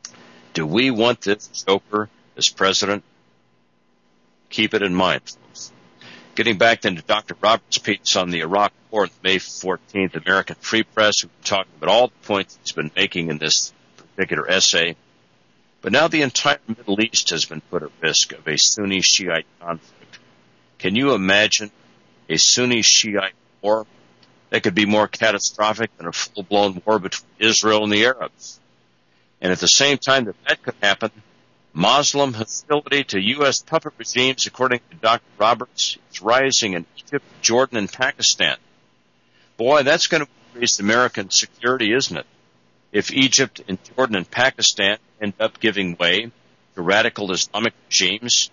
Do we want this joker as president? Keep it in mind, folks. Getting back then to Doctor Roberts' piece on the Iraq War on May fourteenth, American Free Press, we've been talking about all the points he's been making in this particular essay. But now the entire Middle East has been put at risk of a Sunni-Shiite conflict. Can you imagine a Sunni-Shiite war that could be more catastrophic than a full-blown war between Israel and the Arabs? And at the same time that that could happen, Muslim hostility to U S puppet regimes, according to Doctor Roberts, is rising in Egypt, Jordan, and Pakistan. Boy, that's going to increase American security, isn't it? If Egypt and Jordan and Pakistan end up giving way to radical Islamic regimes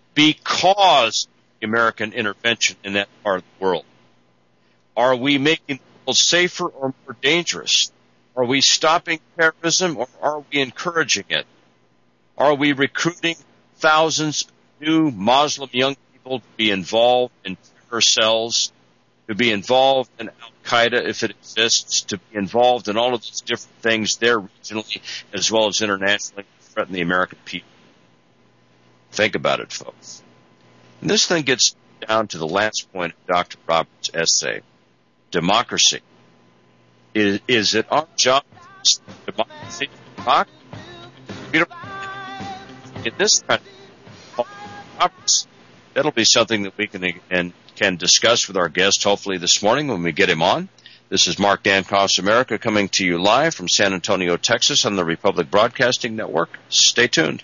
because of the American intervention in that part of the world. Are we making the world safer or more dangerous? Are we stopping terrorism or are we encouraging it? Are we recruiting thousands of new Muslim young people to be involved in terror cells, to be involved in Al-Qaeda if it exists, to be involved in all of these different things there regionally as well as internationally to threaten the American people? Think about it, folks. And this thing gets down to the last point of Doctor Roberts' essay, democracy. Is, is it our job to democracy? We don't, in this country, Roberts, that'll be something that we can and can discuss with our guest hopefully this morning when we get him on. This is Mark Danfoss America coming to you live from San Antonio, Texas on the Republic Broadcasting Network. Stay tuned.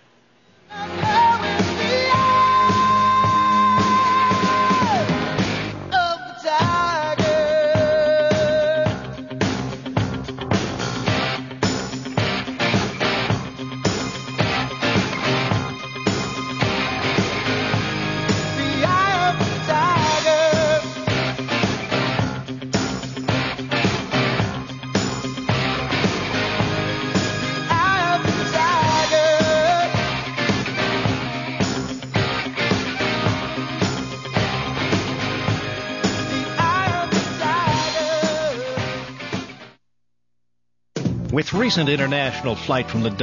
With recent international flight from the